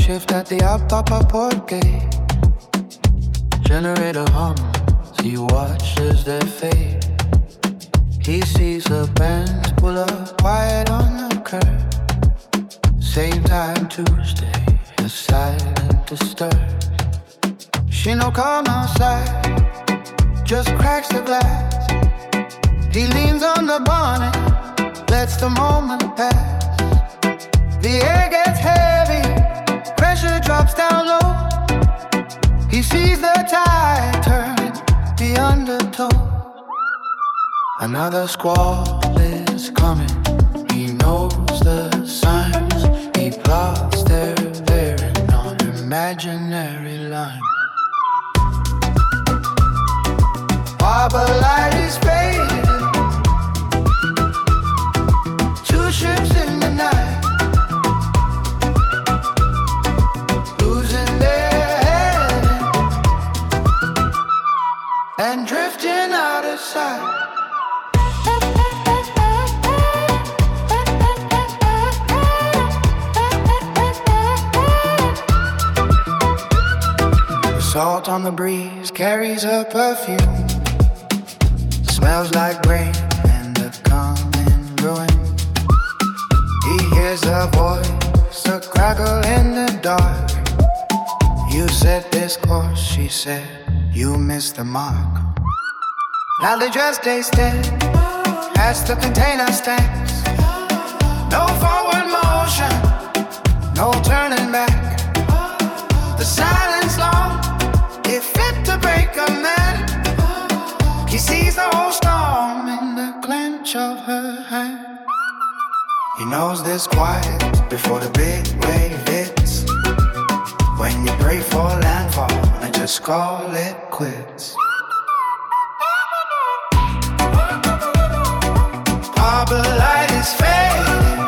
shift at the app papa porque generator hums, he watches their fade. He sees the Benz pull up quiet on the curb. Same time Tuesday, the silent disturbs. She no come outside, just cracks the glass. He leans on the bonnet, lets the moment pass. The air gets heavy, pressure drops down low. He sees the tide turn, the undertow. Another squall is coming, he knows the signs. He plots their bearing on imaginary line. Harbor light is fading, two ships in the night, losing their heading and drifting out of sight. The salt on the breeze carries a perfume. Smells like rain and the coming ruin. He hears a voice, a crackle in the dark. You set this course, she said, you missed the mark. Now they just stay still as the container stands. No forward motion, no turning back. The silence long, it fit to break a man. He sees the whole storm in the clench of her hand. He knows this quiet before the big wave hits. When you pray for landfall and just call it quits. Harbor light is fading,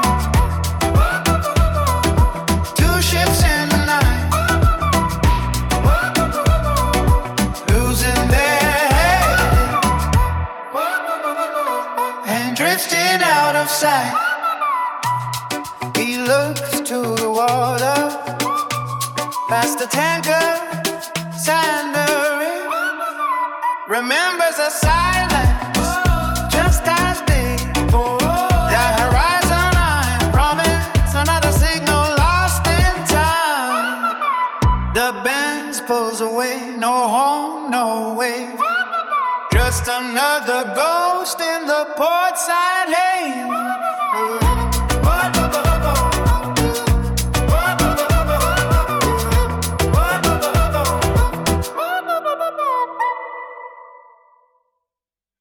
two ships in the night, losing their head and drifting out of sight. He looks to the water, past the tanker, sandering. Remembers a silence just as before. The horizon, I promise, another signal lost in time. The Benz pulls away, no home, no wave. Just another ghost in the port side haze.